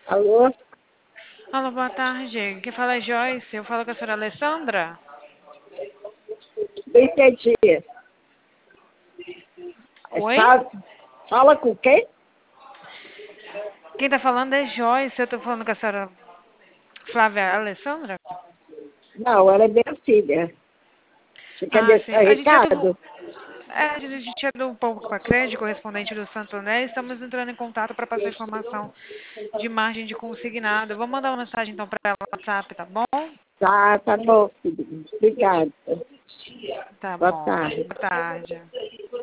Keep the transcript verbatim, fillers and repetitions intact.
Alô? Alô, boa tarde. Quem fala é Joyce. Eu falo com a senhora Alessandra. Não entendi. É, Oi? Fala, fala com quem? Quem tá falando é Joyce. Eu tô falando com a senhora Flávia Alessandra? Não, ela é minha filha. Você quer Ah, sim. deixar A gente é do... recado? É, a gente é do Pouco para Crédito, correspondente do Santander. Estamos entrando em contato para passar informação de margem de consignado. Vou mandar uma mensagem então para ela no WhatsApp, tá bom? Tá, tá bom, filho. Obrigada. Tá Boa bom. tarde. Boa tarde.